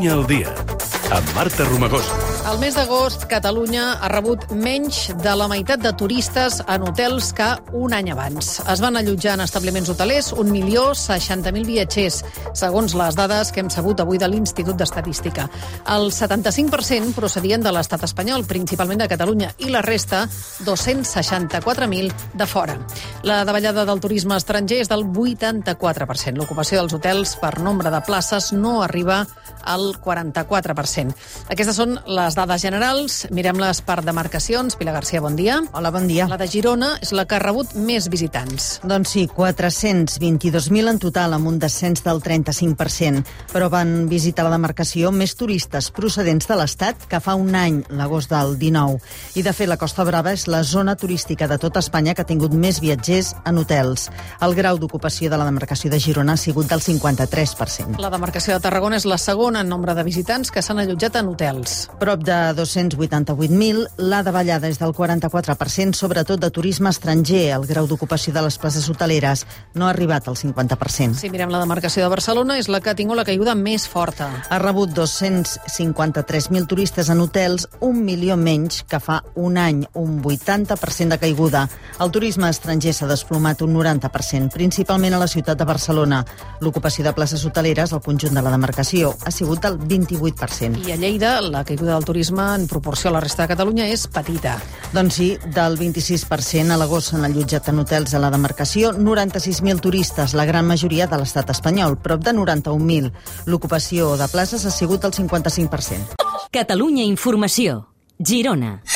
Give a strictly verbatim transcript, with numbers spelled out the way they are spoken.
Catalunya al dia, amb Marta Romagosa. El mes d'agost, Catalunya ha rebut menys de la meitat de turistes en hotels que un any abans. Es van allotjar en establiments hotelers un milió seixanta mil viatgers, segons les dades que hem sabut avui de l'Institut d'Estadística. El setanta-cinc per cent procedien de l'estat espanyol, principalment de Catalunya, i la resta, dos-cents seixanta-quatre mil, de fora. La davallada del turisme estranger és del vuitanta-quatre per cent. L'ocupació dels hotels per nombre de places no arriba al quaranta-quatre per cent. Aquestes són les dades generals. Mirem-les per demarcacions. Pilar Garcia, bon dia. Hola, bon dia. La de Girona és la que ha rebut més visitants. Doncs sí, quatre-cents vint-i-dos mil en total, amb un descens del trenta-cinc per cent. Però van visitar la demarcació més turistes procedents de l'Estat que fa un any, l'agost del dinou. I, de fet, la Costa Brava és la zona turística de tota Espanya que ha tingut més viatgers en hotels. El grau d'ocupació de la demarcació de Girona ha sigut del cinquanta-tres per cent. La demarcació de Tarragona és la segona en nombre de visitants que s'han allotjat en hotels. Prop de dos-cents vuitanta-vuit mil, la davallada és del quaranta-quatre per cent, sobretot de turisme estranger. El grau d'ocupació de les places hoteleres no ha arribat al cinquanta per cent. Si mirem la demarcació de Barcelona, és la que ha tingut la caiguda més forta. Ha rebut dos-cents cinquanta-tres mil turistes en hotels, un milió menys que fa un any, un vuitanta per cent de caiguda. El turisme estranger s'ha desplomat un noranta per cent, principalment a la ciutat de Barcelona. L'ocupació de places hoteleres al conjunt de la demarcació ha sigut del vint-i-vuit per cent. I a Lleida, la caiguda del turisme en proporció a la resta de Catalunya és petita. Doncs sí, del vint-i-sis per cent a l'agost s'han allotjat en hotels a la demarcació noranta-sis mil turistes, la gran majoria de l'estat espanyol, prop de noranta-un mil. L'ocupació de places ha sigut del cinquanta-cinc per cent. Catalunya Informació, Girona.